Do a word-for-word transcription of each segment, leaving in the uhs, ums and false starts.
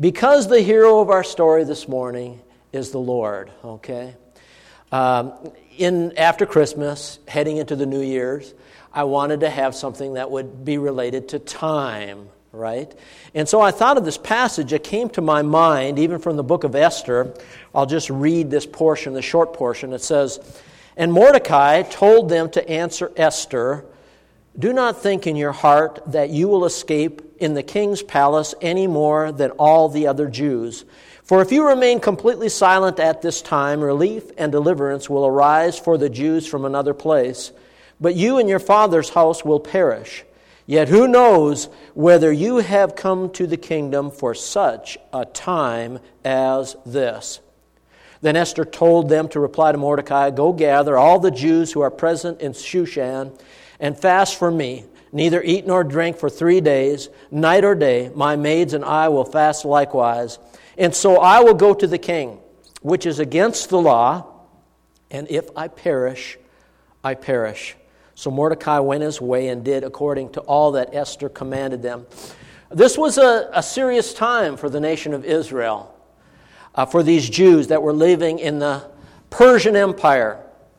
Because the hero of our story this morning is the Lord, okay? Um, in after Christmas, heading into the New Year's, I wanted to have something that would be related to time, right? And so I thought of this passage that came to my mind, even from the book of Esther. I'll just read this portion, the short portion. It says, "And Mordecai told them to answer Esther, 'Do not think in your heart that you will escape in the king's palace any more than all the other Jews. For if you remain completely silent at this time, relief and deliverance will arise for the Jews from another place. But you and your father's house will perish. Yet who knows whether you have come to the kingdom for such a time as this?' Then Esther told them to reply to Mordecai, 'Go gather all the Jews who are present in Shushan and fast for me. Neither eat nor drink for three days, night or day. My maids and I will fast likewise. And so I will go to the king, which is against the law, and if I perish, I perish.' So Mordecai went his way and did according to all that Esther commanded them." This was a, a serious time for the nation of Israel, uh, for these Jews that were living in the Persian Empire.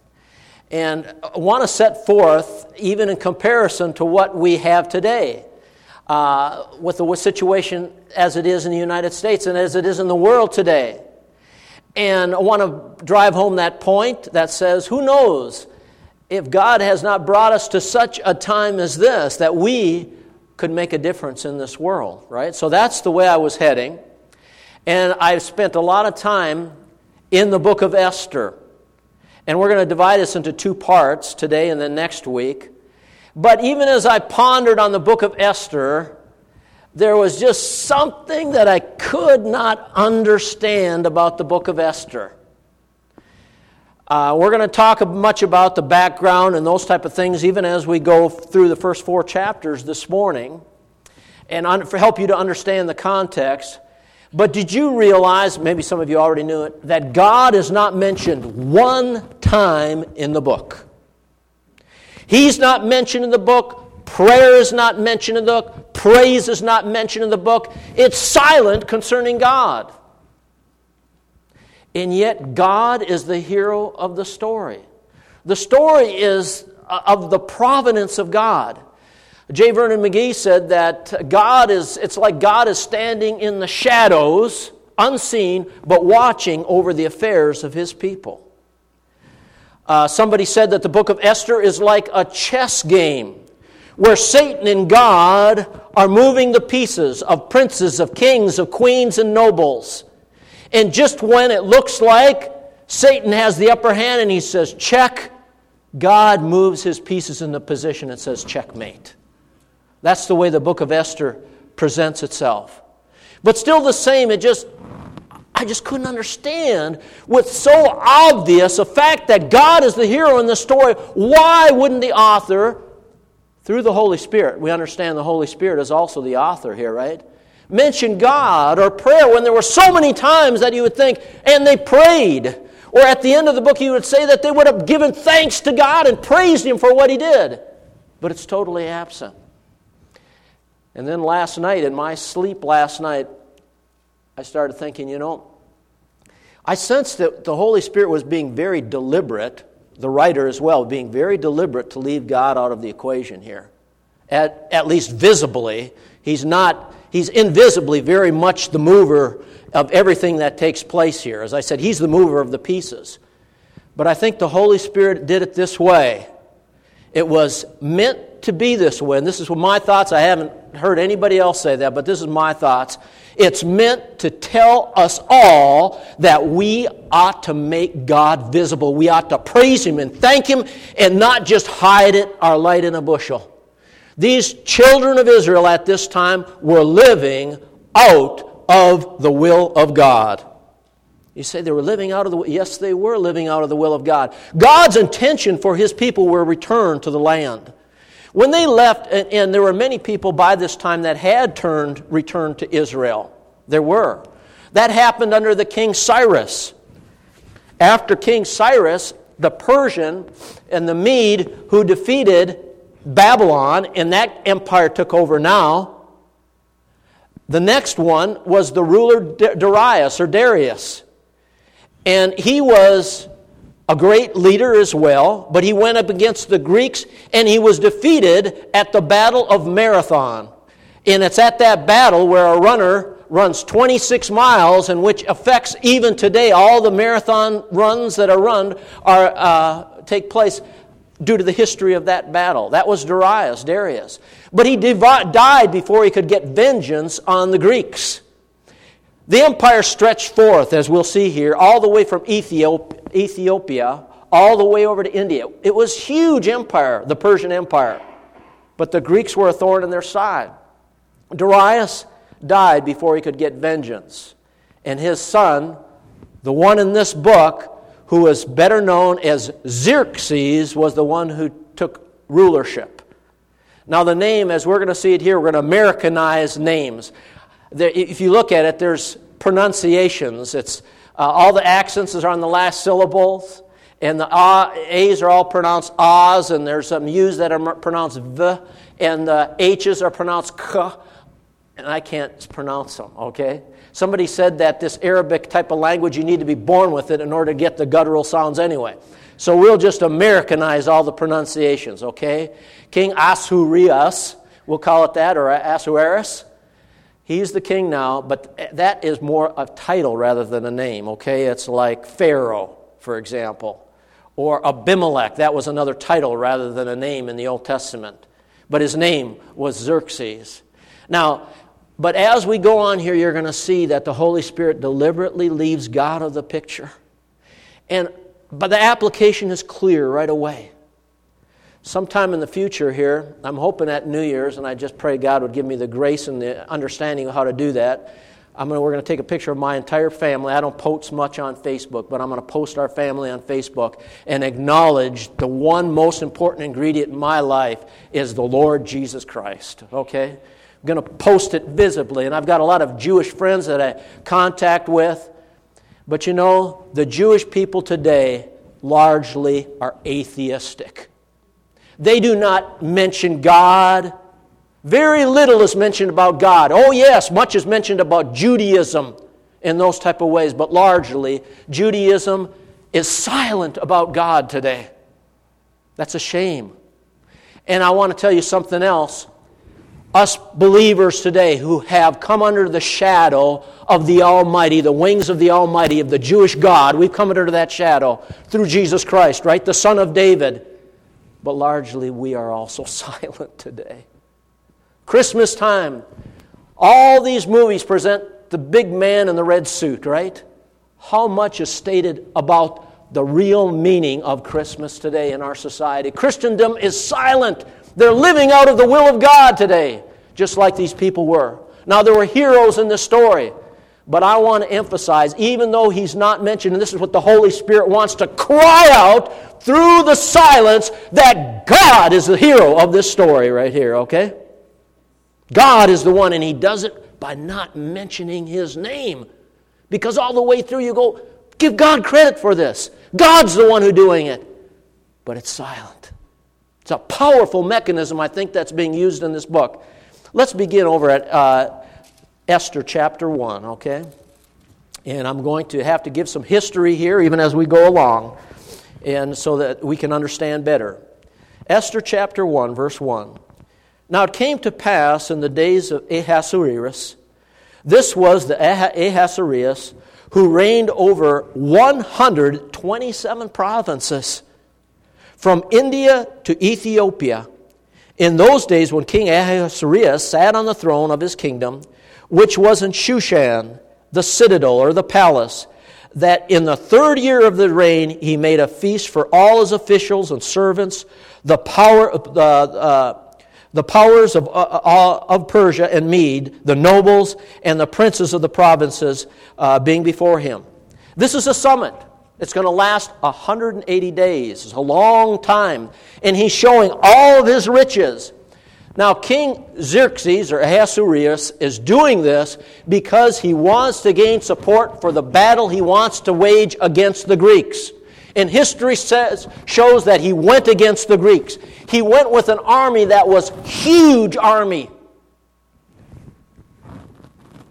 And I want to set forth, even in comparison to what we have today, uh, with the situation as it is in the United States and as it is in the world today. And I want to drive home that point that says, who knows if God has not brought us to such a time as this, that we could make a difference in this world, right? So that's the way I was heading. And I've spent a lot of time in the book of Esther. And we're going to divide this into two parts, today and then next week. But even as I pondered on the book of Esther, there was just something that I could not understand about the book of Esther. Uh, we're going to talk much about the background and those type of things, even as we go through the first four chapters this morning, and un- for help you to understand the context. But did you realize, maybe some of you already knew it, that God is not mentioned one time in the book? He's not mentioned in the book. Prayer is not mentioned in the book. Praise is not mentioned in the book. It's silent concerning God. And yet God is the hero of the story. The story is of the providence of God. J. Vernon McGee said that God is, it's like God is standing in the shadows, unseen, but watching over the affairs of His people. Uh, somebody said that the book of Esther is like a chess game where Satan and God are moving the pieces of princes, of kings, of queens, and nobles. And just when it looks like Satan has the upper hand and he says, check, God moves his pieces into position and says, checkmate. That's the way the book of Esther presents itself. But still the same, it just, I just couldn't understand with so obvious a fact that God is the hero in the story. Why wouldn't the author, through the Holy Spirit, we understand the Holy Spirit is also the author here, right? Mention God or prayer when there were so many times that you would think, and they prayed. Or at the end of the book you would say that they would have given thanks to God and praised Him for what He did. But it's totally absent. And then last night, in my sleep last night, I started thinking, you know, I sensed that the Holy Spirit was being very deliberate, the writer as well, being very deliberate to leave God out of the equation here. At, at least visibly, He's not, He's invisibly very much the mover of everything that takes place here. As I said, He's the mover of the pieces. But I think the Holy Spirit did it this way. It was meant to be this way. And this is my thoughts. I haven't heard anybody else say that, but this is my thoughts. It's meant to tell us all that we ought to make God visible. We ought to praise Him and thank Him and not just hide it, our light in a bushel. These children of Israel at this time were living out of the will of God. You say they were living out of the will. Yes, they were living out of the will of God. God's intention for His people were returned to the land. When they left, and, and there were many people by this time that had turned, returned to Israel. There were. That happened under the King Cyrus. After King Cyrus, the Persian and the Mede who defeated Babylon, and that empire took over now, The next one was the ruler Darius or Darius. And he was a great leader as well, but he went up against the Greeks and he was defeated at the Battle of Marathon. And it's at that battle where a runner runs twenty-six miles, and which affects even today all the marathon runs that are run are uh, take place due to the history of that battle. That was Darius, Darius. But he div- died before he could get vengeance on the Greeks. The empire stretched forth, as we'll see here, all the way from Ethiop- Ethiopia, all the way over to India. It was a huge empire, the Persian Empire. But the Greeks were a thorn in their side. Darius died before he could get vengeance. And his son, the one in this book, who was better known as Xerxes, was the one who took rulership. Now the name, as we're going to see it here, we're going to Americanize names. There, if you look at it, there's pronunciations. It's uh, all the accents are on the last syllables, and the uh, A's are all pronounced A's, and there's some U's that are pronounced V, and the H's are pronounced K, and I can't pronounce them, okay? Somebody said that this Arabic type of language, you need to be born with it in order to get the guttural sounds anyway. So we'll just Americanize all the pronunciations, okay? King Ahasuerus, we'll call it that, or Ahasuerus. He's the king now, but that is more a title rather than a name, okay? It's like Pharaoh, for example, or Abimelech. That was another title rather than a name in the Old Testament. But his name was Xerxes. Now, but as we go on here, you're going to see that the Holy Spirit deliberately leaves God out of the picture. And but the application is clear right away. Sometime in the future here, I'm hoping at New Year's, and I just pray God would give me the grace and the understanding of how to do that. I'm gonna, we're going to take a picture of my entire family. I don't post much on Facebook, but I'm going to post our family on Facebook and acknowledge the one most important ingredient in my life is the Lord Jesus Christ, okay? I'm going to post it visibly, and I've got a lot of Jewish friends that I contact with. But you know, the Jewish people today largely are atheistic. They do not mention God. Very little is mentioned about God. Oh yes, much is mentioned about Judaism in those type of ways, but largely Judaism is silent about God today. That's a shame. And I want to tell you something else. Us believers today who have come under the shadow of the Almighty, the wings of the Almighty, of the Jewish God, we've come under that shadow through Jesus Christ, right? The Son of David. But largely we are also silent today. Christmas time, all these movies present the big man in the red suit, right? How much is stated about the real meaning of Christmas today in our society? Christendom is silent. They're living out of the will of God today, just like these people were. Now, there were heroes in this story, but I want to emphasize, even though he's not mentioned, and this is what the Holy Spirit wants to cry out through the silence, that God is the hero of this story right here, okay? God is the one, and He does it by not mentioning His name. Because all the way through you go, give God credit for this. God's the one who's doing it. But it's silent. It's a powerful mechanism, I think, that's being used in this book. Let's begin over at uh, Esther chapter one, okay? And I'm going to have to give some history here, even as we go along, and so that we can understand better. Esther chapter one, verse one. Now it came to pass in the days of Ahasuerus, this was the Ahasuerus who reigned over one hundred twenty-seven provinces, from India to Ethiopia, in those days when King Ahasuerus sat on the throne of his kingdom, which was in Shushan, the citadel or the palace, that in the third year of the reign he made a feast for all his officials and servants, the power of the uh, the powers of uh, of Persia and Mede, the nobles and the princes of the provinces uh, being before him. This is a summit. It's going to last one hundred eighty days. It's a long time. And he's showing all of his riches. Now, King Xerxes, or Ahasuerus, is doing this because he wants to gain support for the battle he wants to wage against the Greeks. And history says, shows that he went against the Greeks. He went with an army that was a huge army.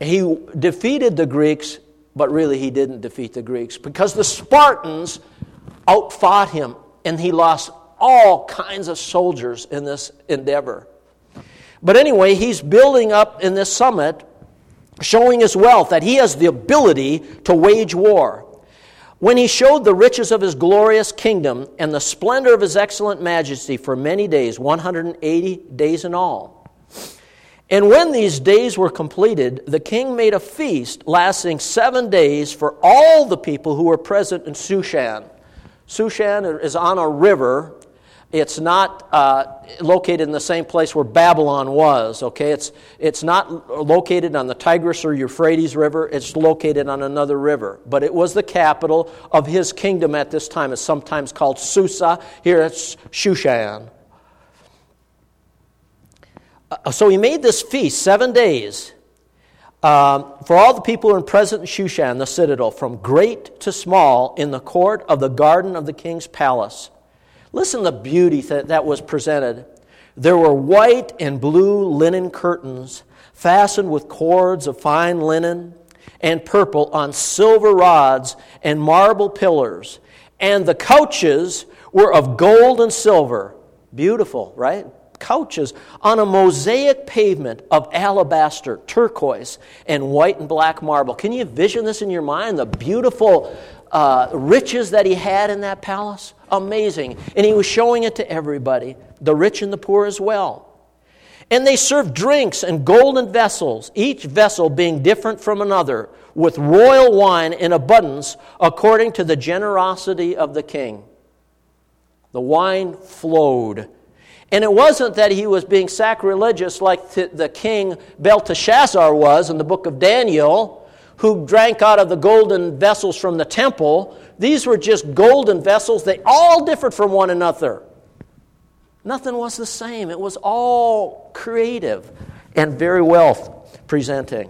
He defeated the Greeks, but really he didn't defeat the Greeks because the Spartans outfought him, and he lost all kinds of soldiers in this endeavor. But anyway, he's building up in this summit, showing his wealth, that he has the ability to wage war. When he showed the riches of his glorious kingdom and the splendor of his excellent majesty for many days, one hundred eighty days in all. And when these days were completed, the king made a feast lasting seven days for all the people who were present in Shushan. Shushan is on a river. It's not uh, located in the same place where Babylon was, okay? It's, it's not located on the Tigris or Euphrates River. It's located on another river. But it was the capital of his kingdom at this time. It's sometimes called Susa. Here it's Shushan. Uh, so he made this feast, seven days, um, for all the people who were present in Shushan, the citadel, from great to small, in the court of the garden of the king's palace. Listen to the beauty that, that was presented. There were white and blue linen curtains fastened with cords of fine linen and purple on silver rods and marble pillars. And the couches were of gold and silver. Beautiful, right? Couches on a mosaic pavement of alabaster, turquoise, and white and black marble. Can you envision this in your mind? The beautiful uh, riches that he had in that palace? Amazing. And he was showing it to everybody, the rich and the poor as well. And they served drinks in golden vessels, each vessel being different from another, with royal wine in abundance according to the generosity of the king. The wine flowed. And it wasn't that he was being sacrilegious like the king Belteshazzar was in the book of Daniel, who drank out of the golden vessels from the temple. These were just golden vessels. They all differed from one another. Nothing was the same. It was all creative and very well presenting.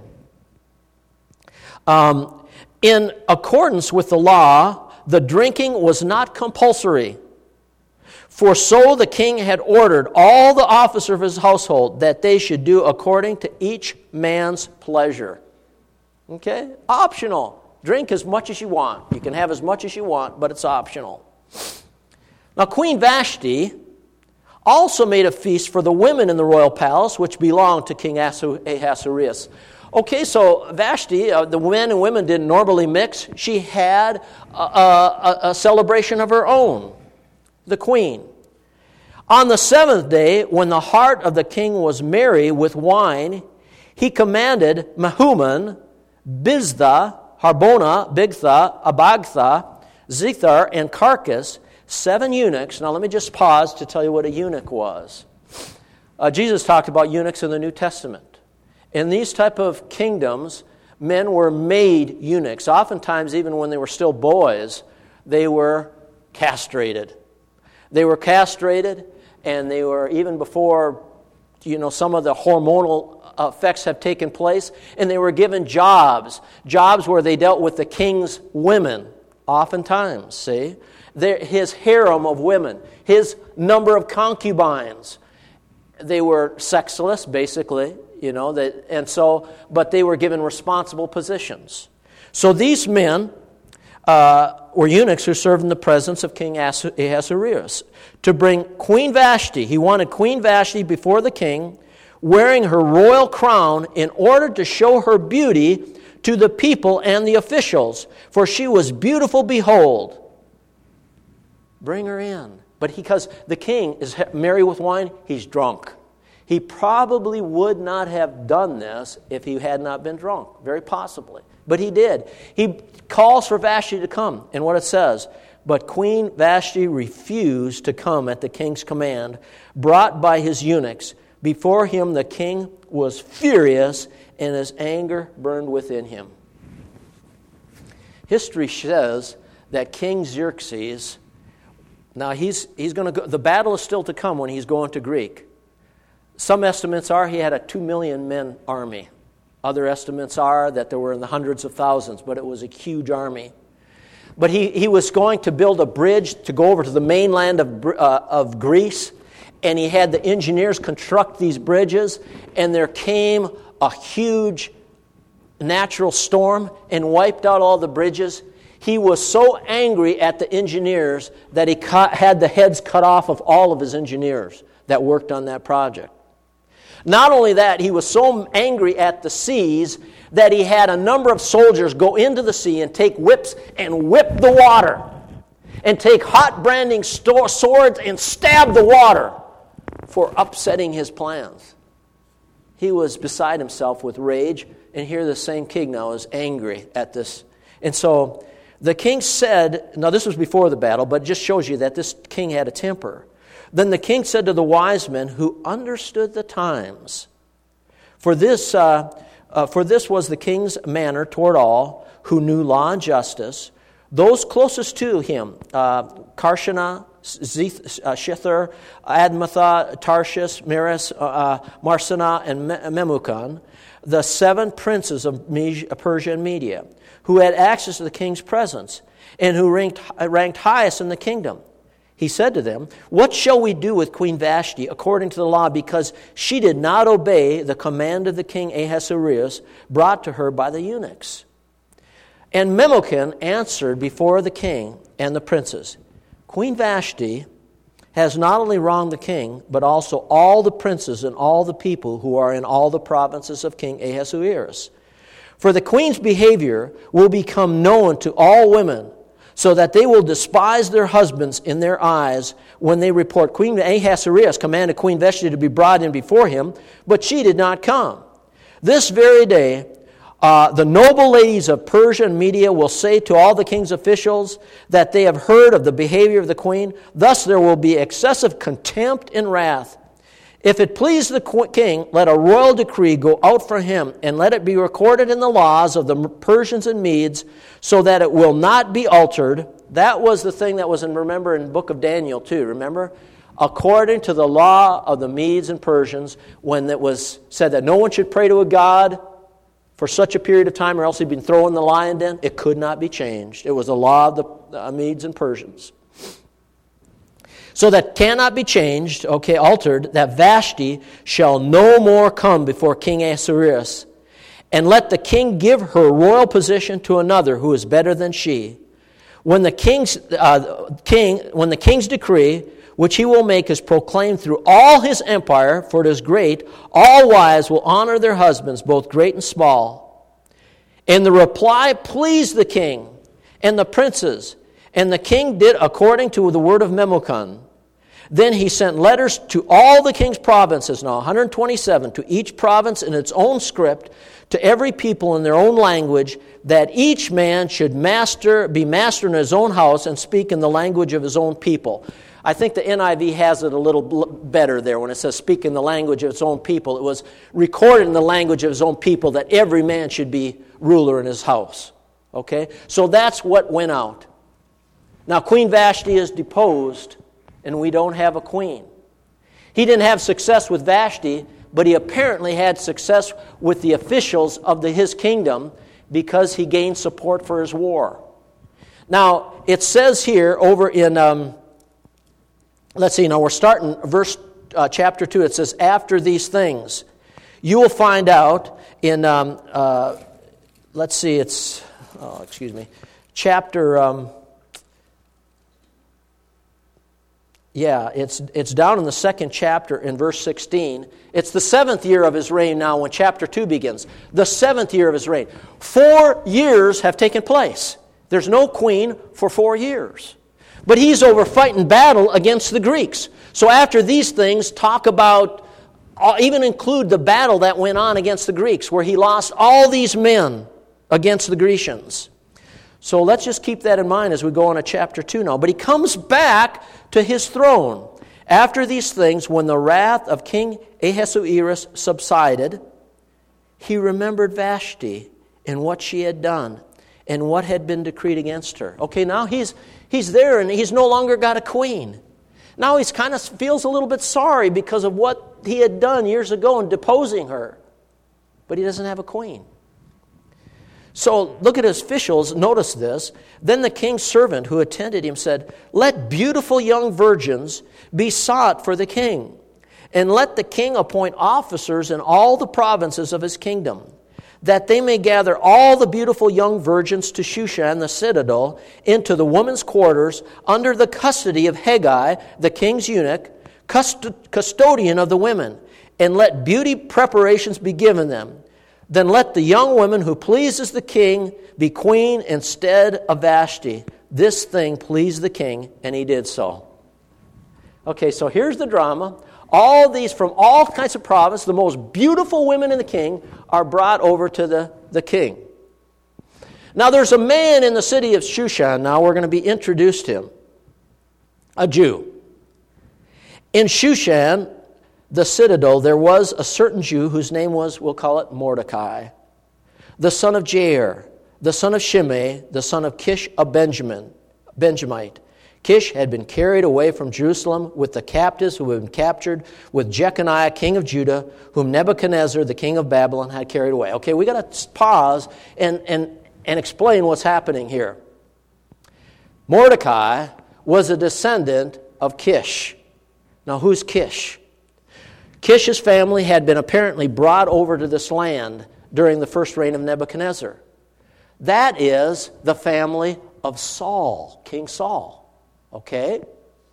Um, in accordance with the law, the drinking was not compulsory. For so the king had ordered all the officers of his household that they should do according to each man's pleasure. Okay? Optional. Drink as much as you want. You can have as much as you want, but it's optional. Now, Queen Vashti also made a feast for the women in the royal palace, which belonged to King Ahasuerus. Okay, so Vashti, uh, the men and women didn't normally mix. She had a, a, a celebration of her own. The queen. On the seventh day, when the heart of the king was merry with wine, he commanded Mehuman, Biztha, Harbona, Bigtha, Abagtha, Zethar, and Carcass, seven eunuchs. Now let me just pause to tell you what a eunuch was. Uh, Jesus talked about eunuchs in the New Testament. In these type of kingdoms, men were made eunuchs. Oftentimes, even when they were still boys, they were castrated. They were castrated, and they were, even before, you know, some of the hormonal effects have taken place, and they were given jobs, jobs where they dealt with the king's women, oftentimes, see? They're, his harem of women, his number of concubines. They were sexless, basically, you know, they, and so, but they were given responsible positions. So these men Uh, were eunuchs who served in the presence of King Ahasuerus to bring Queen Vashti. He wanted Queen Vashti before the king, wearing her royal crown in order to show her beauty to the people and the officials, for she was beautiful, behold. Bring her in. But because the king is merry with wine, he's drunk. He probably would not have done this if he had not been drunk, very possibly. But he did. He calls for Vashti to come. And what it says, but Queen Vashti refused to come at the king's command, brought by his eunuchs. Before him the king was furious, and his anger burned within him. History says that King Xerxes, now he's he's going to go, the battle is still to come when he's going to Greek. Some estimates are he had a two million men army. Other estimates are that there were in the hundreds of thousands, but it was a huge army. But he, he was going to build a bridge to go over to the mainland of, uh, of Greece, and he had the engineers construct these bridges, and there came a huge natural storm and wiped out all the bridges, he was so angry at the engineers that he cut, had the heads cut off of all of his engineers that worked on that project. Not only that, he was so angry at the seas that he had a number of soldiers go into the sea and take whips and whip the water, and take hot branding sto- swords and stab the water for upsetting his plans. He was beside himself with rage, and here the same king now is angry at this. And so the king said, now this was before the battle, but it just shows you that this king had a temper. Then the king said to the wise men who understood the times, for this, uh, uh, for this was the king's manner toward all who knew law and justice, those closest to him, uh, Karshana, Zeth, uh, Shithar, Admatha, Tarshish, Meres, uh, Marsana, and Memucan, the seven princes of Persia and Media, who had access to the king's presence, and who ranked, ranked highest in the kingdom. He said to them, "What shall we do with Queen Vashti according to the law, because she did not obey the command of the king Ahasuerus brought to her by the eunuchs?" And Memucan answered before the king and the princes, "Queen Vashti has not only wronged the king, but also all the princes and all the people who are in all the provinces of King Ahasuerus. For the queen's behavior will become known to all women, so that they will despise their husbands in their eyes when they report, 'Queen Ahasuerus commanded Queen Vashti to be brought in before him, but she did not come.' This very day, Uh, the noble ladies of Persia and Media will say to all the king's officials that they have heard of the behavior of the queen. Thus there will be excessive contempt and wrath. If it please the king, let a royal decree go out for him, and let it be recorded in the laws of the Persians and Medes, so that it will not be altered." That was the thing that was in, remember, in the book of Daniel too, remember? According to the law of the Medes and Persians, when it was said that no one should pray to a god for such a period of time, or else he'd been thrown in the lion den, it could not be changed. It was the law of the uh, Medes and Persians. So that cannot be changed, okay, altered, that Vashti shall no more come before King Ahasuerus, and let the king give her royal position to another who is better than she. When the king's uh, king, when the king's decree, which he will make, is proclaimed through all his empire, for it is great, all wives will honor their husbands, both great and small. And the reply pleased the king and the princes, and the king did according to the word of Memucan. Then he sent letters to all the king's provinces, now one hundred twenty-seven, to each province in its own script, to every people in their own language, that each man should master be master in his own house and speak in the language of his own people. I think the N I V has it a little better there when it says speak in the language of its own people. It was recorded in the language of his own people that every man should be ruler in his house. Okay? So that's what went out. Now Queen Vashti is deposed, and we don't have a queen. He didn't have success with Vashti, but he apparently had success with the officials of the, his kingdom, because he gained support for his war. Now, it says here over in... Um, Let's see, now we're starting verse uh, chapter two. It says, after these things. You will find out in, um, uh, let's see, it's, oh, excuse me, chapter, um, yeah, it's it's down in the second chapter in verse sixteen. It's the seventh year of his reign now when chapter two begins. The seventh year of his reign. Four years have taken place. There's no queen for four years. But he's over fighting battle against the Greeks. So after these things, talk about, even include the battle that went on against the Greeks, where he lost all these men against the Grecians. So let's just keep that in mind as we go on to chapter two now. But he comes back to his throne. After these things, when the wrath of King Ahasuerus subsided, he remembered Vashti and what she had done and what had been decreed against her. Okay, now he's he's there and he's no longer got a queen. Now he's kind of feels a little bit sorry because of what he had done years ago in deposing her. But he doesn't have a queen. So look at his officials, notice this. Then the king's servant who attended him said, "Let beautiful young virgins be sought for the king, and let the king appoint officers in all the provinces of his kingdom, that they may gather all the beautiful young virgins to Shushan the citadel into the women's quarters under the custody of Hegai, the king's eunuch, cust- custodian of the women, and let beauty preparations be given them. Then let the young woman who pleases the king be queen instead of Vashti. This thing pleased the king, and he did so. Okay, so here's the drama. All these from all kinds of provinces, the most beautiful women in the king, are brought over to the, the king. Now there's a man in the city of Shushan. Now we're going to be introduced to him. A Jew. In Shushan, the citadel, there was a certain Jew whose name was, we'll call it Mordecai, the son of Jair, the son of Shimei, the son of Kish of Benjamin, Benjamite. Kish had been carried away from Jerusalem with the captives who had been captured with Jeconiah, king of Judah, whom Nebuchadnezzar, the king of Babylon, had carried away. Okay, we got to pause and, and, and explain what's happening here. Mordecai was a descendant of Kish. Now, who's Kish? Kish's family had been apparently brought over to this land during the first reign of Nebuchadnezzar. That is the family of Saul, King Saul. Okay?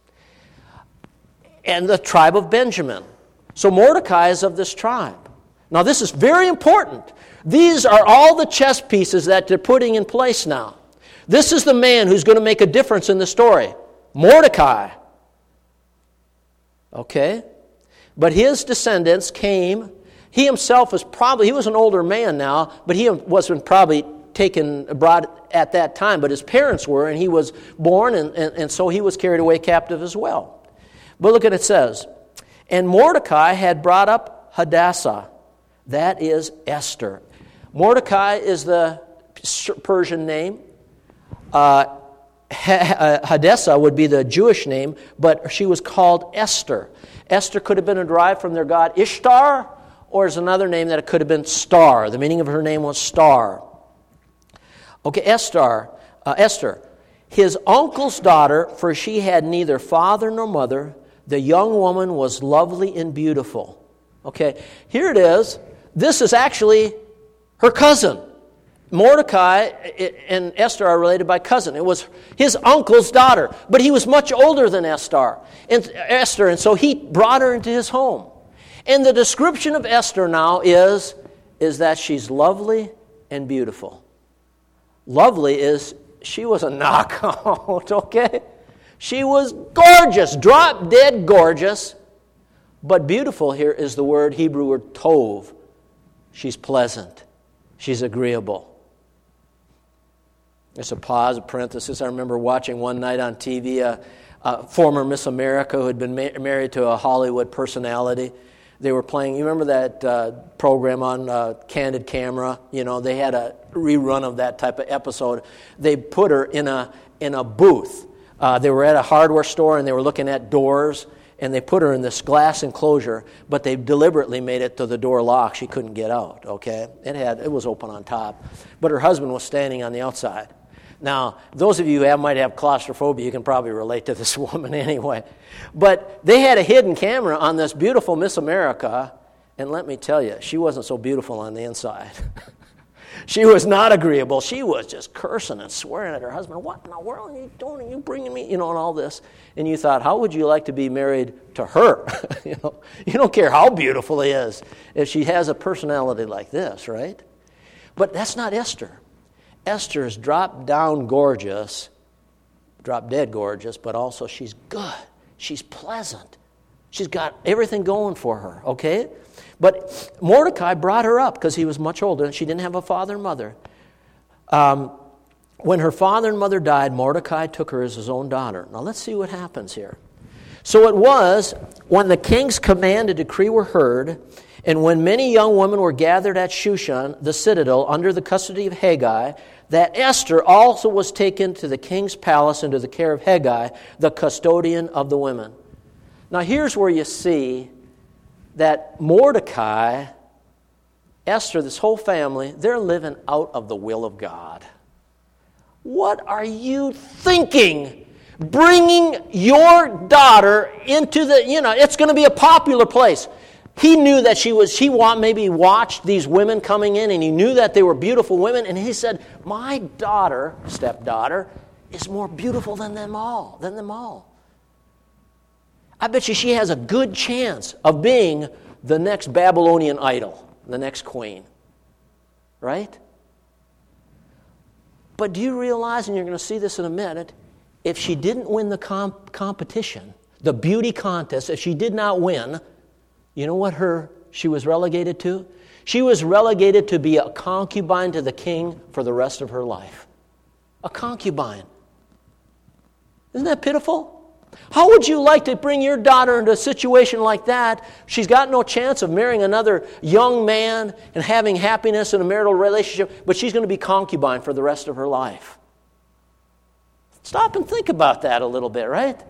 And the tribe of Benjamin. So Mordecai is of this tribe. Now this is very important. These are all the chess pieces that they're putting in place now. This is the man who's going to make a difference in the story. Mordecai. Okay? But his descendants came. He himself was probably, he was an older man now, but he wasn't probably taken abroad at that time, but his parents were, and he was born, and, and, and so he was carried away captive as well. But look at it says, and Mordecai had brought up Hadassah, that is Esther. Mordecai is the Persian name. Uh, Hadassah would be the Jewish name, but she was called Esther. Esther could have been derived from their god Ishtar, or is another name that it could have been Star. The meaning of her name was Star. Okay, Esther, uh, Esther, his uncle's daughter, for she had neither father nor mother. The young woman was lovely and beautiful. Okay, here it is. This is actually her cousin. Mordecai and Esther are related by cousin. It was his uncle's daughter, but he was much older than Esther, and Esther, and so he brought her into his home. And the description of Esther now is, is that she's lovely and beautiful. Lovely is, she was a knockout, okay? She was gorgeous, drop dead gorgeous. But beautiful here is the word, Hebrew word tov. She's pleasant. She's agreeable. There's a pause, a parenthesis. I remember watching one night on T V a, a former Miss America who had been ma- married to a Hollywood personality. They were playing, you remember that uh, program on uh, Candid Camera? You know, they had a rerun of that type of episode. They put her in a in a booth. Uh, they were at a hardware store and they were looking at doors, and they put her in this glass enclosure, but they deliberately made it to the door locked. She couldn't get out, okay? It had it was open on top. But her husband was standing on the outside. Now, those of you who have, might have claustrophobia, you can probably relate to this woman anyway. But they had a hidden camera on this beautiful Miss America, and let me tell you, she wasn't so beautiful on the inside. She was not agreeable. She was just cursing and swearing at her husband. What in the world are you doing? Are you bringing me, you know, and all this? And you thought, how would you like to be married to her? you know, you don't care how beautiful he is if she has a personality like this, right? But that's not Esther. Esther is drop down gorgeous, drop dead gorgeous, but also she's good. She's pleasant. She's got everything going for her, okay? But Mordecai brought her up because he was much older and she didn't have a father and mother. Um, when her father and mother died, Mordecai took her as his own daughter. Now let's see what happens here. So it was when the king's command and decree were heard, and when many young women were gathered at Shushan, the citadel, under the custody of Hegai, that Esther also was taken to the king's palace into the care of Hegai, the custodian of the women. Now here's where you see that Mordecai, Esther, this whole family, they're living out of the will of God. What are you thinking? Bringing your daughter into the, you know, it's going to be a popular place. He knew that she was, he want, maybe watched these women coming in, and he knew that they were beautiful women, and he said, my daughter, stepdaughter, is more beautiful than them all, than them all. I bet you she has a good chance of being the next Babylonian idol, the next queen. Right? But do you realize, and you're going to see this in a minute, if she didn't win the comp- competition, the beauty contest, if she did not win, you know what her she was relegated to? She was relegated to be a concubine to the king for the rest of her life. A concubine. Isn't that pitiful? How would you like to bring your daughter into a situation like that? She's got no chance of marrying another young man and having happiness in a marital relationship, but she's going to be concubine for the rest of her life. Stop and think about that a little bit, right?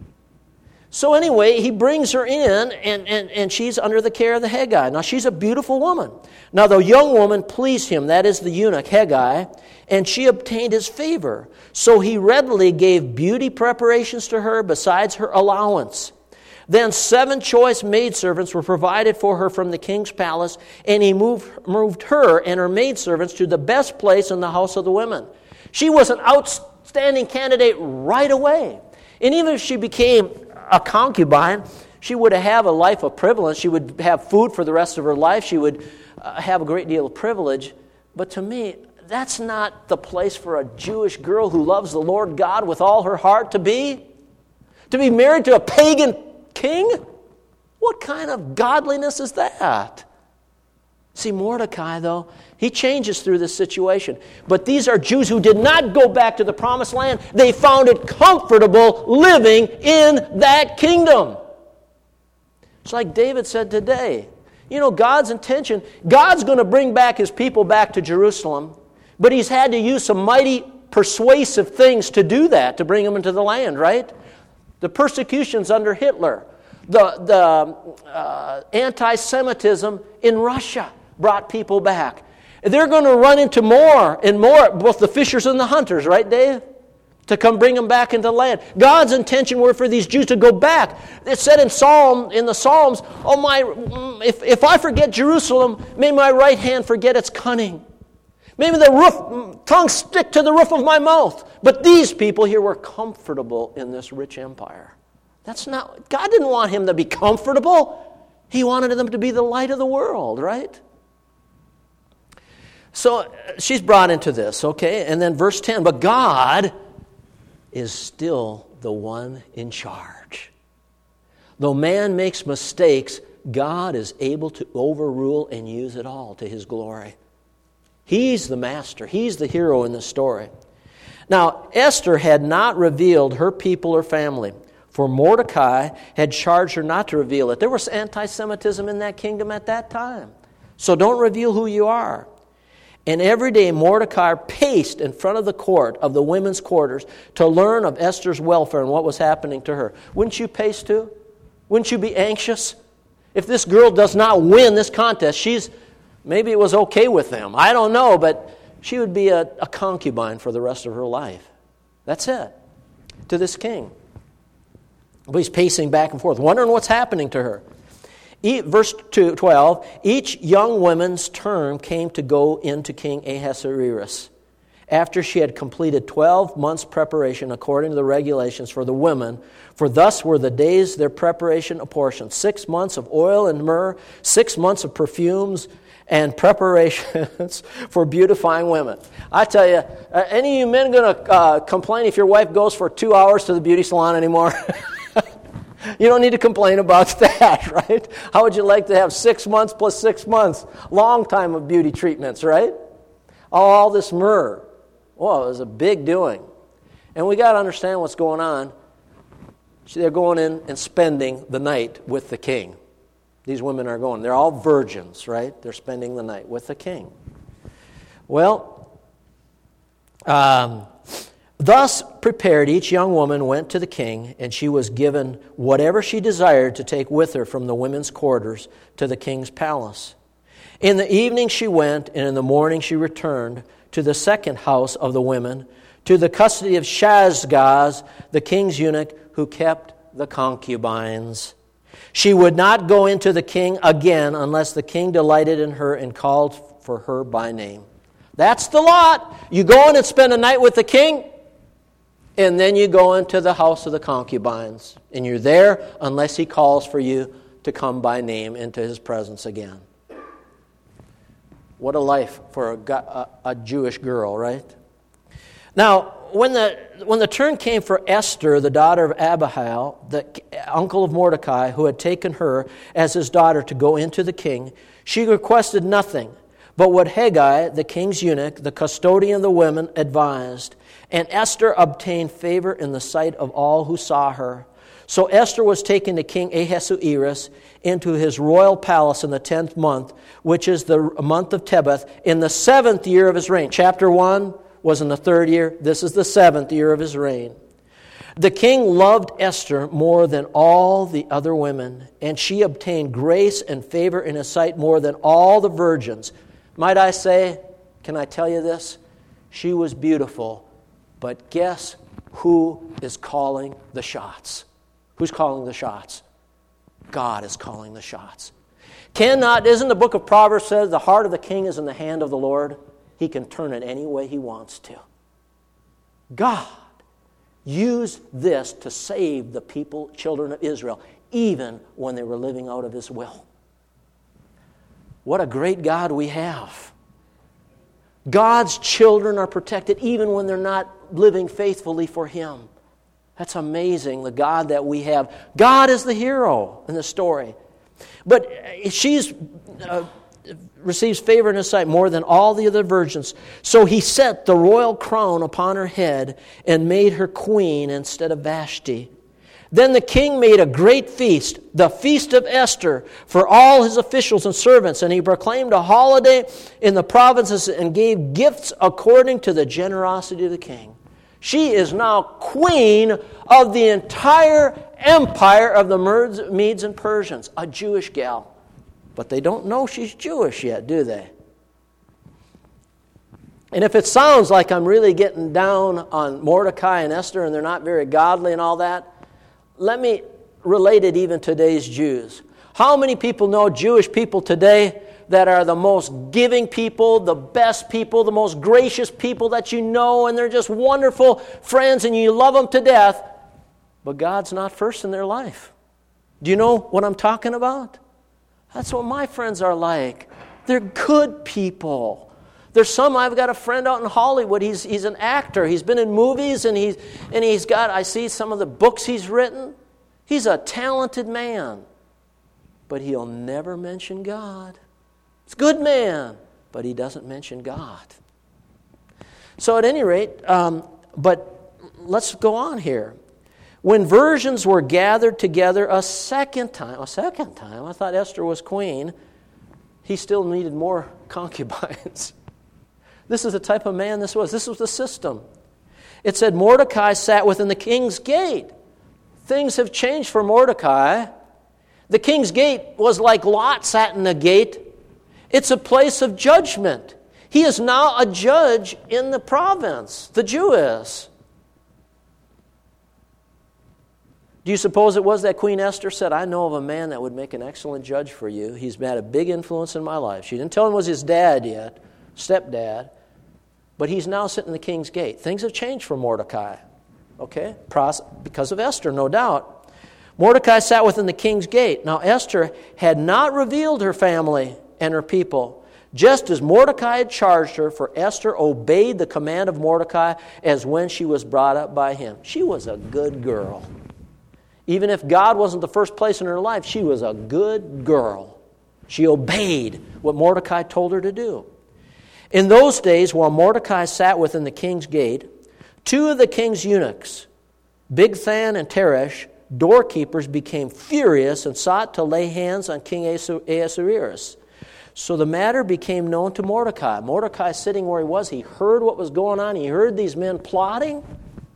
So anyway, he brings her in, and, and, and she's under the care of the Hegai. Now, she's a beautiful woman. Now, the young woman pleased him, that is the eunuch, Hegai, and she obtained his favor. So he readily gave beauty preparations to her besides her allowance. Then seven choice maidservants were provided for her from the king's palace, and he moved, moved her and her maidservants to the best place in the house of the women. She was an outstanding candidate right away. And even if she became a concubine, she would have a life of privilege. She would have food for the rest of her life. She would uh, have a great deal of privilege. But to me, that's not the place for a Jewish girl who loves the Lord God with all her heart to be. To be married to a pagan king? What kind of godliness is that? See, Mordecai, though, he changes through this situation. But these are Jews who did not go back to the promised land. They found it comfortable living in that kingdom. It's like David said today. You know, God's intention, God's going to bring back his people back to Jerusalem, but he's had to use some mighty persuasive things to do that, to bring them into the land, right? The persecutions under Hitler, the, the uh, anti-Semitism in Russia brought people back. They're going to run into more and more, both the fishers and the hunters, right, Dave? To come bring them back into land. God's intention were for these Jews to go back. It said in Psalm, in the Psalms, "Oh my, if, if I forget Jerusalem, may my right hand forget its cunning. Maybe the roof, tongue stick to the roof of my mouth." But these people here were comfortable in this rich empire. That's not, God didn't want him to be comfortable. He wanted them to be the light of the world, right? So she's brought into this, okay? And then verse ten, but God is still the one in charge. Though man makes mistakes, God is able to overrule and use it all to his glory. He's the master. He's the hero in the story. Now, Esther had not revealed her people or family, for Mordecai had charged her not to reveal it. There was anti-Semitism in that kingdom at that time. So don't reveal who you are. And every day Mordecai paced in front of the court of the women's quarters to learn of Esther's welfare and what was happening to her. Wouldn't you pace too? Wouldn't you be anxious? If this girl does not win this contest, she's, maybe it was okay with them. I don't know, but she would be a, a concubine for the rest of her life. That's it. To this king. But he's pacing back and forth, wondering what's happening to her. Verse twelve, each young woman's term came to go into King Ahasuerus after she had completed twelve months' preparation according to the regulations for the women, for thus were the days their preparation apportioned. Six months of oil and myrrh, six months of perfumes and preparations for beautifying women. I tell you, uh, any of you men going to uh, complain if your wife goes for two hours to the beauty salon anymore? You don't need to complain about that, right? How would you like to have six months plus six months? Long time of beauty treatments, right? All this myrrh. Well, it was a big doing. And we got to understand what's going on. They're going in and spending the night with the king. These women are going. They're all virgins, right? They're spending the night with the king. Well, um... Thus prepared, each young woman went to the king, and she was given whatever she desired to take with her from the women's quarters to the king's palace. In the evening she went, and in the morning she returned to the second house of the women, to the custody of Shashgaz, the king's eunuch, who kept the concubines. She would not go into the king again unless the king delighted in her and called for her by name. That's the lot. You go in and spend a night with the king, and then you go into the house of the concubines. And you're there unless he calls for you to come by name into his presence again. What a life for a, a, a Jewish girl, right? Now, when the when the turn came for Esther, the daughter of Abihail, the uncle of Mordecai, who had taken her as his daughter to go into the king, she requested nothing but what Hegai, the king's eunuch, the custodian of the women, advised. And Esther obtained favor in the sight of all who saw her. So Esther was taken to King Ahasuerus into his royal palace in the tenth month, which is the month of Tebeth, in the seventh year of his reign. Chapter one was in the third year. This is the seventh year of his reign. The king loved Esther more than all the other women, and she obtained grace and favor in his sight more than all the virgins. Might I say, can I tell you this? She was beautiful, but guess who is calling the shots? Who's calling the shots? God is calling the shots. Cannot, isn't the book of Proverbs says the heart of the king is in the hand of the Lord? He can turn it any way he wants to. God used this to save the people, children of Israel, even when they were living out of his will. What a great God we have. God's children are protected even when they're not living faithfully for him. That's amazing, the God that we have. God is the hero in the story. But she's uh, receives favor in his sight more than all the other virgins. So he set the royal crown upon her head and made her queen instead of Vashti. Then the king made a great feast, the feast of Esther, for all his officials and servants, and he proclaimed a holiday in the provinces and gave gifts according to the generosity of the king. She is now queen of the entire empire of the Medes and Persians, a Jewish gal. But they don't know she's Jewish yet, do they? And if it sounds like I'm really getting down on Mordecai and Esther and they're not very godly and all that, let me relate it even to today's Jews. How many people know Jewish people today that are the most giving people, the best people, the most gracious people that you know, and they're just wonderful friends and you love them to death, but God's not first in their life? Do you know what I'm talking about? That's what my friends are like. They're good people. There's some, I've got a friend out in Hollywood, he's he's an actor. He's been in movies and he's and he's got, I see some of the books he's written. He's a talented man. But he'll never mention God. He's a good man, but he doesn't mention God. So at any rate, um, but let's go on here. When virgins were gathered together a second time, a second time, I thought Esther was queen, he still needed more concubines. This is the type of man this was. This was the system. It said Mordecai sat within the king's gate. Things have changed for Mordecai. The king's gate was like Lot sat in the gate. It's a place of judgment. He is now a judge in the province. The Jew is. Do you suppose it was that Queen Esther said, I know of a man that would make an excellent judge for you. He's had a big influence in my life. She didn't tell him it was his dad yet, stepdad, but he's now sitting in the king's gate. Things have changed for Mordecai, okay? Because of Esther, no doubt. Mordecai sat within the king's gate. Now Esther had not revealed her family and her people, just as Mordecai had charged her, for Esther obeyed the command of Mordecai as when she was brought up by him. She was a good girl. Even if God wasn't the first place in her life, she was a good girl. She obeyed what Mordecai told her to do. In those days, while Mordecai sat within the king's gate, two of the king's eunuchs, Bigthan and Teresh, doorkeepers, became furious and sought to lay hands on King Ahasuerus. So the matter became known to Mordecai. Mordecai, sitting where he was, he heard what was going on. He heard these men plotting,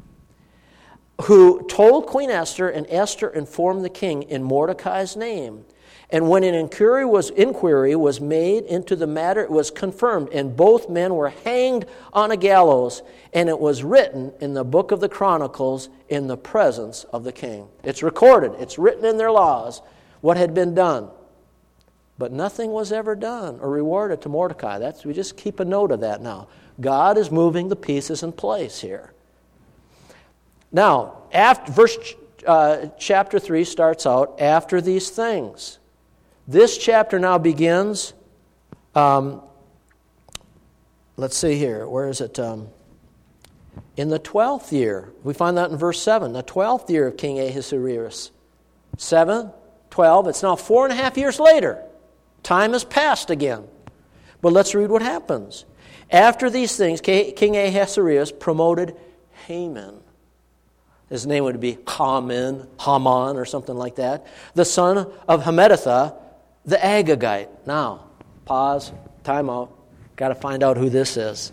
who told Queen Esther, and Esther informed the king in Mordecai's name. And when an inquiry was, inquiry was made into the matter, it was confirmed, and both men were hanged on a gallows, and it was written in the book of the Chronicles in the presence of the king. It's recorded. It's written in their laws. what had been done. But nothing was ever done or rewarded to Mordecai. That's, we just keep a note of that now. God is moving the pieces in place here. Now, after, verse uh, chapter three starts out, after these things. This chapter now begins, um, let's see here, where is it? Um, in the twelfth year. We find that in verse seven, the twelfth year of King Ahasuerus. seven, twelve, it's now four and a half years later. Time has passed again. But let's read what happens. After these things, King Ahasuerus promoted Haman. His name would be Haman, Haman, or something like that. The son of Hammedatha, the Agagite. Now, pause, time out. Got to find out who this is.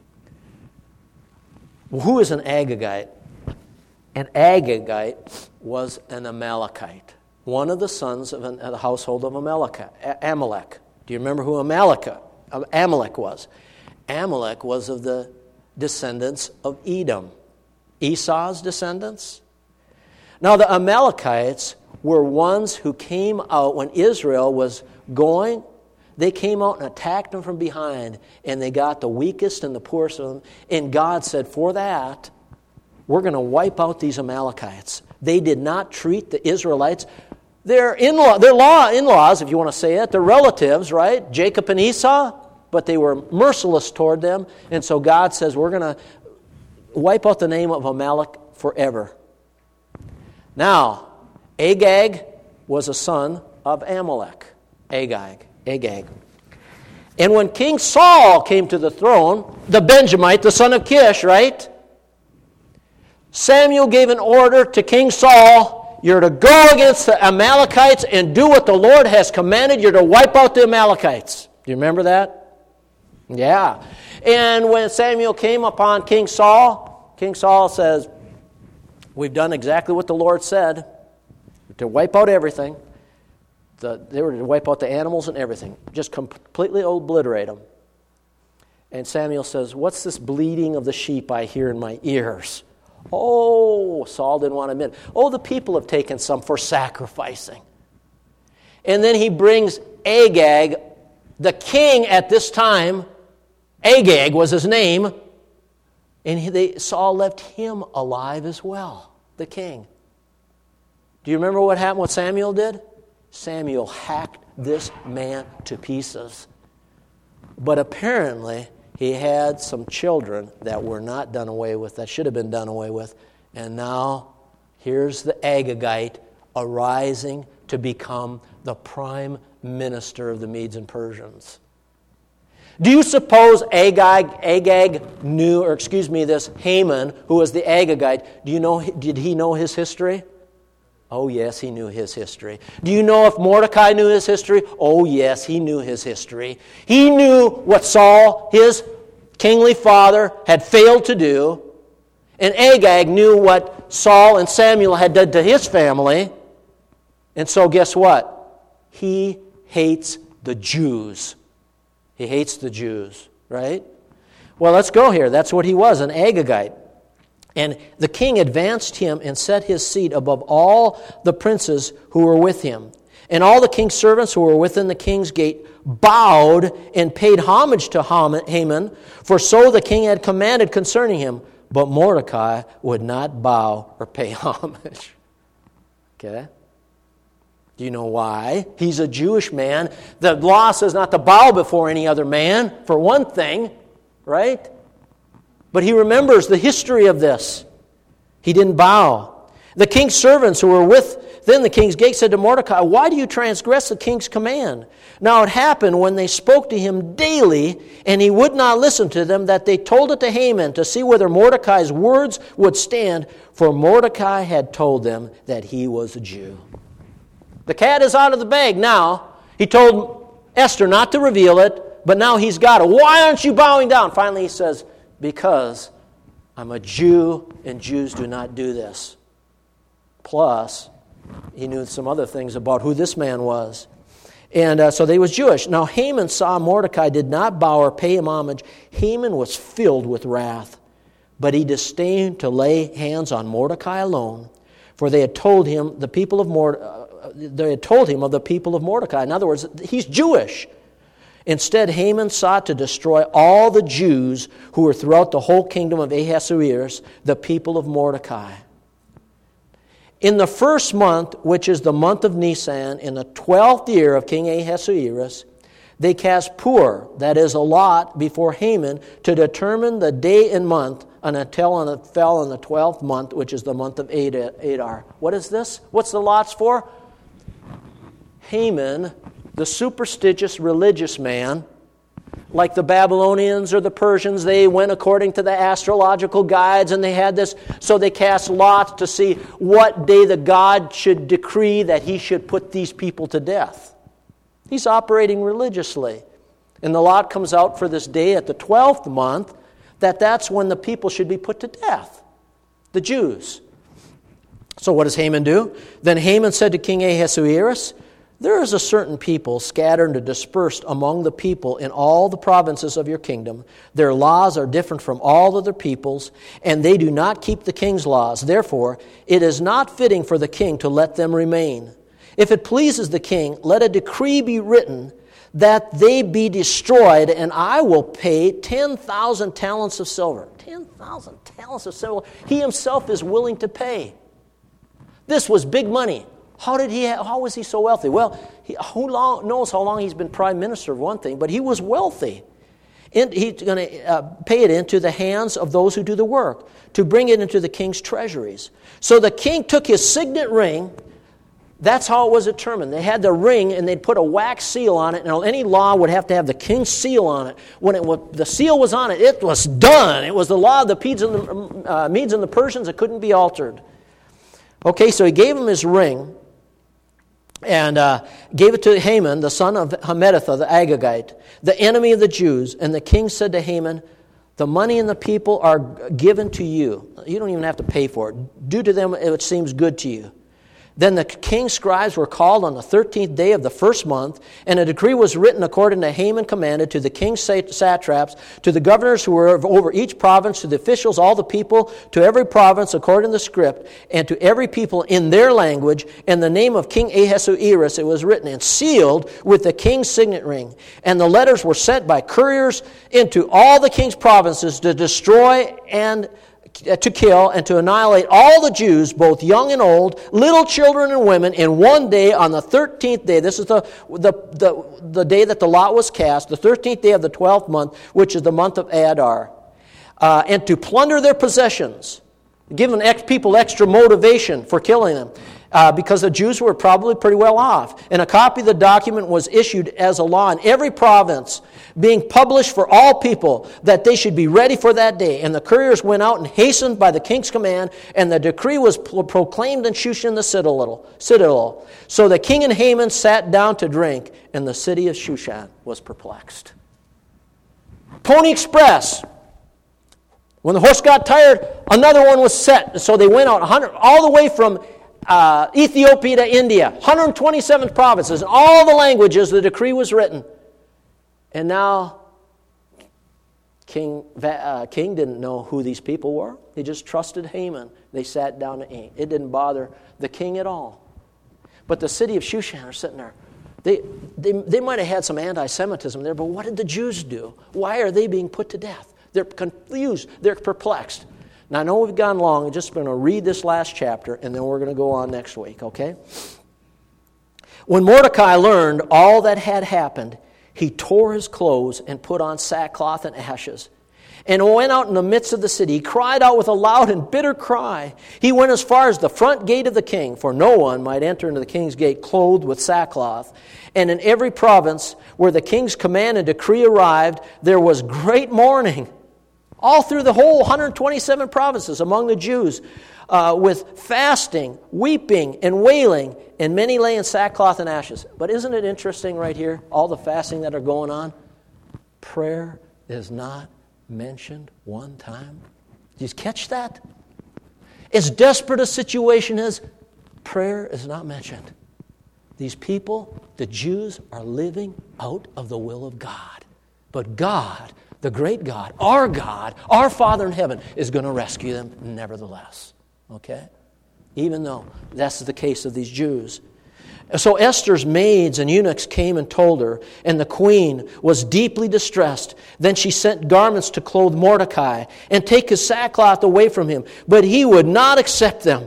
Who is an Agagite? An Agagite was an Amalekite. One of the sons of an, the household of Amalek. Amalek. Do you remember who Amalek, Amalek was? Amalek was of the descendants of Edom. Esau's descendants. Now the Amalekites were ones who came out when Israel was going. They came out and attacked them from behind, and they got the weakest and the poorest of them. And God said, for that, we're going to wipe out these Amalekites. They did not treat the Israelites. They're in-law, they're law in-laws, if you want to say it. They're relatives, right? Jacob and Esau, but they were merciless toward them. And so God says, we're going to wipe out the name of Amalek forever. Now, Agag was a son of Amalek. Agag. Agag. And when King Saul came to the throne, the Benjamite, the son of Kish, right? Samuel gave an order to King Saul, you're to go against the Amalekites and do what the Lord has commanded. You're to wipe out the Amalekites. Do you remember that? Yeah. And when Samuel came upon King Saul, King Saul says, we've done exactly what the Lord said, to wipe out everything. The, they were to wipe out the animals and everything, just completely obliterate them. And Samuel says, what's this bleating of the sheep I hear in my ears? Oh, Saul didn't want to admit. Oh, the people have taken some for sacrificing. And then he brings Agag, the king at this time. Agag was his name. And he, they, Saul left him alive as well, the king. Do you remember what happened, what Samuel did? Samuel hacked this man to pieces. But apparently, he had some children that were not done away with, that should have been done away with. And now, here's the Agagite arising to become the prime minister of the Medes and Persians. Do you suppose Agag, Agag knew, or excuse me, this Haman, who was the Agagite, do you know, did he know his history? Oh, yes, he knew his history. Do you know if Mordecai knew his history? Oh, yes, he knew his history. He knew what Saul, his kingly father, had failed to do. And Agag knew what Saul and Samuel had done to his family. And so guess what? He hates the Jews. He hates the Jews, right? Well, let's go here. That's what he was, an Agagite. And the king advanced him and set his seat above all the princes who were with him. And all the king's servants who were within the king's gate bowed and paid homage to Haman, for so the king had commanded concerning him. But Mordecai would not bow or pay homage. Okay? Do you know why? He's a Jewish man. The law says not to bow before any other man, for one thing, right? But he remembers the history of this. He didn't bow. The king's servants who were within the king's gate said to Mordecai, why do you transgress the king's command? Now it happened when they spoke to him daily, and he would not listen to them, that they told it to Haman to see whether Mordecai's words would stand, for Mordecai had told them that he was a Jew. The cat is out of the bag now. He told Esther not to reveal it, but now he's got it. Why aren't you bowing down? Finally he says, because I'm a Jew, and Jews do not do this. Plus, he knew some other things about who this man was. And uh, so they was Jewish. Now Haman saw Mordecai did not bow or pay him homage. Haman was filled with wrath, but he disdained to lay hands on Mordecai alone, for they had told him, the people of Mord- uh, they had told him of the people of Mordecai. In other words, he's Jewish. Instead, Haman sought to destroy all the Jews who were throughout the whole kingdom of Ahasuerus, the people of Mordecai. In the first month, which is the month of Nisan, in the twelfth year of King Ahasuerus, they cast pur, that is a lot, before Haman to determine the day and month until it fell in the twelfth month, which is the month of Adar. What is this? What's the lots for? Haman, the superstitious religious man, like the Babylonians or the Persians, they went according to the astrological guides, and they had this, so they cast lots to see what day the God should decree that he should put these people to death. He's operating religiously. And the lot comes out for this day at the twelfth month, that that's when the people should be put to death, the Jews. So what does Haman do? Then Haman said to King Ahasuerus, there is a certain people scattered and dispersed among the people in all the provinces of your kingdom. Their laws are different from all other peoples, and they do not keep the king's laws. Therefore, it is not fitting for the king to let them remain. If it pleases the king, let a decree be written that they be destroyed, and I will pay ten thousand talents of silver. ten thousand talents of silver. He himself is willing to pay. This was big money. How did he? How was he so wealthy? Well, he, who long, knows how long he's been prime minister of one thing, but he was wealthy. And he's going to uh, pay it into the hands of those who do the work, to bring it into the king's treasuries. So the king took his signet ring. That's how it was determined. They had the ring, and they'd put a wax seal on it. Now, any law would have to have the king's seal on it. When it, the seal was on it, it was done. It was the law of the Medes and the, uh, Medes and the Persians. It couldn't be altered. Okay, so he gave him his ring, and uh, gave it to Haman, the son of Hammedatha, the Agagite, the enemy of the Jews. And the king said to Haman, the money and the people are given to you. You don't even have to pay for it. Do to them what seems good to you. Then the king's scribes were called on the thirteenth day of the first month, and a decree was written according to Haman commanded to the king's satraps, to the governors who were over each province, to the officials, all the people, to every province according to the script, and to every people in their language. And the name of King Ahasuerus it was written and sealed with the king's signet ring. And the letters were sent by couriers into all the king's provinces to destroy and to kill and to annihilate all the Jews, both young and old, little children and women, in one day on the thirteenth day. This is the, the, the, the day that the lot was cast, the thirteenth day of the twelfth month, which is the month of Adar. Uh, and to plunder their possessions, giving ex- people extra motivation for killing them. Uh, because the Jews were probably pretty well off. And a copy of the document was issued as a law in every province, being published for all people, that they should be ready for that day. And the couriers went out and hastened by the king's command, and the decree was pro- proclaimed in Shushan the citadel. citadel. So the king and Haman sat down to drink, and the city of Shushan was perplexed. Pony Express. When the horse got tired, another one was set. So they went out one hundred, all the way from Uh, Ethiopia to India, one hundred twenty-seven provinces, in all the languages the decree was written. And now, King, uh, King didn't know who these people were. He just trusted Haman. They sat down to eat. It didn't bother the king at all. But the city of Shushan are sitting there. They, they, they might have had some anti-Semitism there, but what did the Jews do? Why are they being put to death? They're confused. They're perplexed. Now, I know we've gone long. I'm just going to read this last chapter, and then we're going to go on next week, okay? When Mordecai learned all that had happened, he tore his clothes and put on sackcloth and ashes, and went out in the midst of the city. He cried out with a loud and bitter cry. He went as far as the front gate of the king, for no one might enter into the king's gate clothed with sackcloth. And in every province where the king's command and decree arrived, there was great mourning. All through the whole one hundred twenty-seven provinces among the Jews, uh, with fasting, weeping, and wailing, and many lay in sackcloth and ashes. But isn't it interesting right here, all the fasting that are going on? Prayer is not mentioned one time. Did you catch that? As desperate a situation is, prayer is not mentioned. These people, the Jews, are living out of the will of God. But God, the great God, our God, our Father in heaven, is going to rescue them nevertheless. Okay? Even though that's the case of these Jews. So Esther's maids and eunuchs came and told her, and the queen was deeply distressed. Then she sent garments to clothe Mordecai and take his sackcloth away from him, but he would not accept them.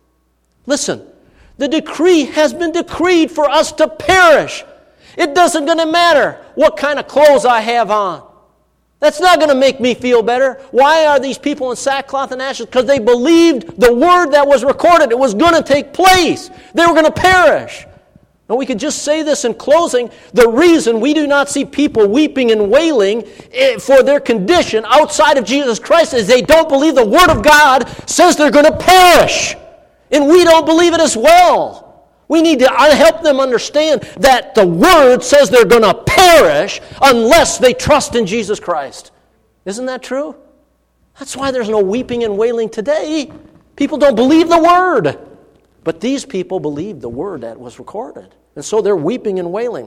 Listen, the decree has been decreed for us to perish. It doesn't going to matter what kind of clothes I have on. That's not going to make me feel better. Why are these people in sackcloth and ashes? Because they believed the word that was recorded. It was going to take place. They were going to perish. Now we could just say this in closing. The reason we do not see people weeping and wailing for their condition outside of Jesus Christ is they don't believe the Word of God says they're going to perish. And we don't believe it as well. We need to help them understand that the Word says they're going to perish unless they trust in Jesus Christ. Isn't that true? That's why there's no weeping and wailing today. People don't believe the Word. But these people believed the Word that was recorded. And so they're weeping and wailing.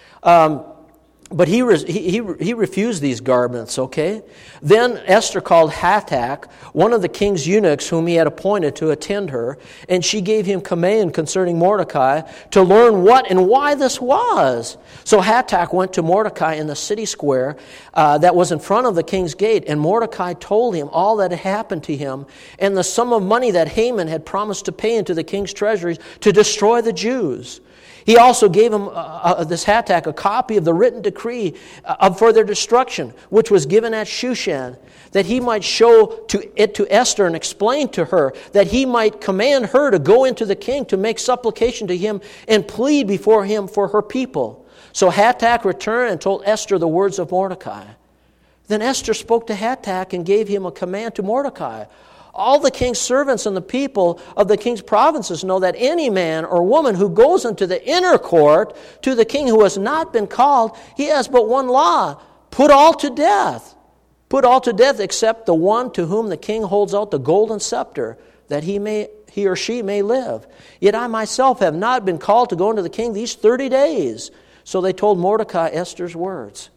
Um, but he, he, he, he refused these garments, okay? Then Esther called Hathach, one of the king's eunuchs whom he had appointed to attend her, and she gave him command concerning Mordecai to learn what and why this was. So Hathach went to Mordecai in the city square uh, that was in front of the king's gate, and Mordecai told him all that had happened to him and the sum of money that Haman had promised to pay into the king's treasuries to destroy the Jews. He also gave him, uh, uh, this Hathach, a copy of the written decree uh, for their destruction, which was given at Shushan, that he might show to it to Esther and explain to her, that he might command her to go into the king to make supplication to him and plead before him for her people. So Hathach returned and told Esther the words of Mordecai. Then Esther spoke to Hathach and gave him a command to Mordecai. All the king's servants and the people of the king's provinces know that any man or woman who goes into the inner court to the king who has not been called, he has but one law: put all to death. Put all to death except the one to whom the king holds out the golden scepter, that he may he or she may live. Yet I myself have not been called to go into the king these thirty days. So they told Mordecai Esther's words.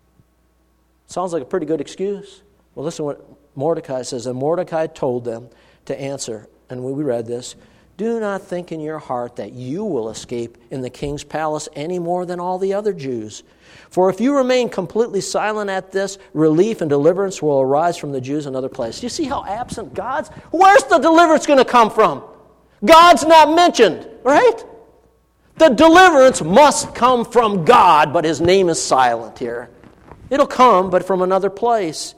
Sounds like a pretty good excuse. Well, listen what Mordecai says. And Mordecai told them to answer, and we read this, "Do not think in your heart that you will escape in the king's palace any more than all the other Jews. For if you remain completely silent at this, relief and deliverance will arise from the Jews in other places." Do you see how absent God's? Where's the deliverance going to come from? God's not mentioned, right? The deliverance must come from God, but His name is silent here. It'll come, but from another place.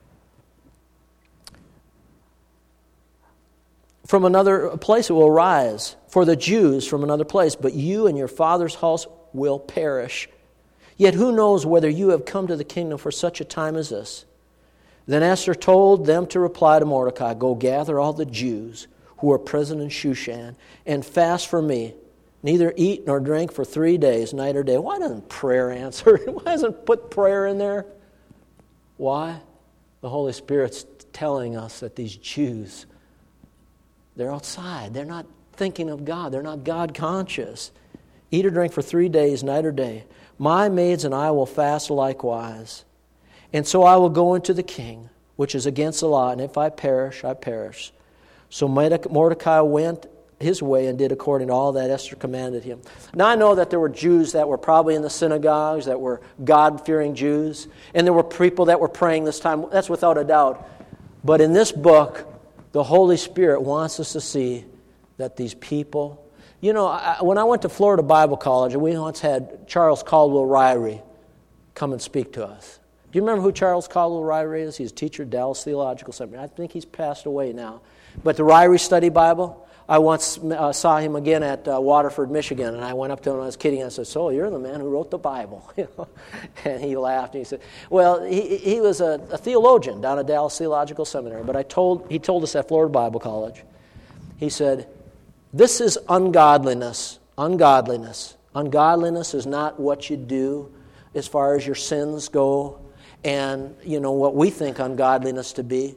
From another place it will arise, for the Jews from another place, but you and your father's house will perish. Yet who knows whether you have come to the kingdom for such a time as this? Then Esther told them to reply to Mordecai, "Go gather all the Jews who are present in Shushan and fast for me. Neither eat nor drink for three days, night or day." Why doesn't prayer answer? Why doesn't put prayer in there? Why? The Holy Spirit's telling us that these Jews, they're outside. They're not thinking of God. They're not God conscious. Eat or drink for three days, night or day. My maids and I will fast likewise. And so I will go into the king, which is against the law, and if I perish, I perish. So Mordecai went his way and did according to all that Esther commanded him. Now I know that there were Jews that were probably in the synagogues, that were God-fearing Jews, and there were people that were praying this time. That's without a doubt. But in this book, the Holy Spirit wants us to see that these people... You know, I, when I went to Florida Bible College, we once had Charles Caldwell Ryrie come and speak to us. Do you remember who Charles Caldwell Ryrie is? He's a teacher at Dallas Theological Seminary. I think he's passed away now. But the Ryrie Study Bible, I once uh, saw him again at uh, Waterford, Michigan, and I went up to him and I was kidding. I said, "So you're the man who wrote the Bible." You know? And he laughed and he said, well, he, he was a, a theologian down at Dallas Theological Seminary, but I told he told us at Florida Bible College, he said, "This is ungodliness. Ungodliness. Ungodliness is not what you do as far as your sins go and, you know, what we think ungodliness to be.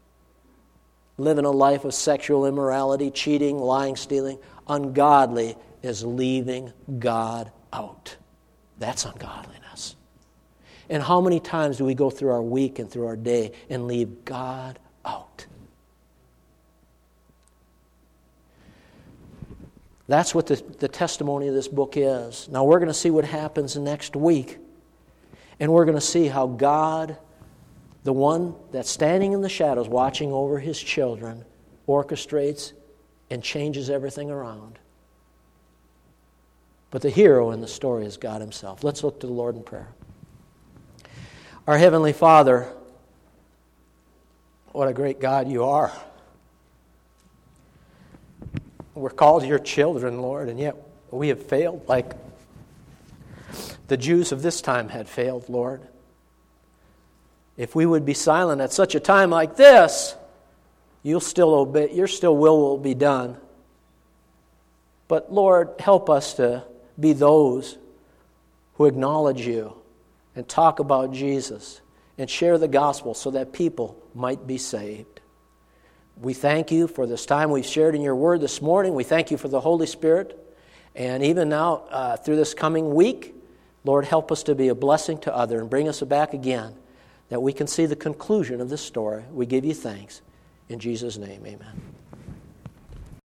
Living a life of sexual immorality, cheating, lying, stealing. Ungodly is leaving God out. That's ungodliness. And how many times do we go through our week and through our day and leave God out? That's what the, the testimony of this book is. Now we're going to see what happens next week. And we're going to see how God, the one that's standing in the shadows watching over His children, orchestrates and changes everything around. But the hero in the story is God Himself. Let's look to the Lord in prayer. Our Heavenly Father, what a great God You are. We're called Your children, Lord, and yet we have failed like the Jews of this time had failed, Lord. If we would be silent at such a time like this, You'll still obey, Your still will will be done. But Lord, help us to be those who acknowledge You and talk about Jesus and share the gospel so that people might be saved. We thank You for this time we've shared in Your word this morning. We thank You for the Holy Spirit. And even now, uh, through this coming week, Lord, help us to be a blessing to others and bring us back again that we can see the conclusion of this story. We give You thanks. In Jesus' name, amen.